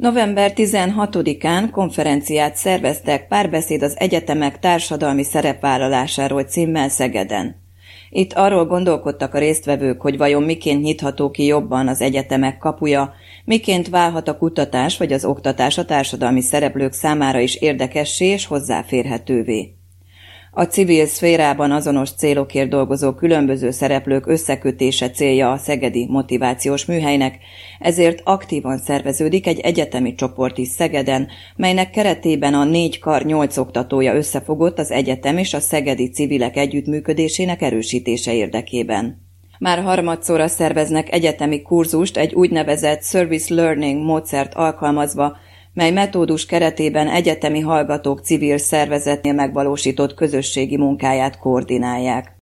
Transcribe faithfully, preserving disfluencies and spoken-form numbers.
November tizenhatodikán konferenciát szerveztek Párbeszéd az egyetemek társadalmi szerepvállalásáról címmel Szegeden. Itt arról gondolkodtak a résztvevők, hogy vajon miként nyitható ki jobban az egyetemek kapuja, miként válhat a kutatás vagy az oktatás a társadalmi szereplők számára is érdekessé és hozzáférhetővé. A civil szférában azonos célokért dolgozó különböző szereplők összekötése célja a szegedi motivációs műhelynek, ezért aktívan szerveződik egy egyetemi csoport is Szegeden, melynek keretében a négy kar nyolc oktatója összefogott az egyetem és a szegedi civilek együttműködésének erősítése érdekében. Már harmadszorra szerveznek egyetemi kurzust egy úgynevezett service learning módszert alkalmazva, mely metódus keretében egyetemi hallgatók civil szervezetnél megvalósított közösségi munkáját koordinálják.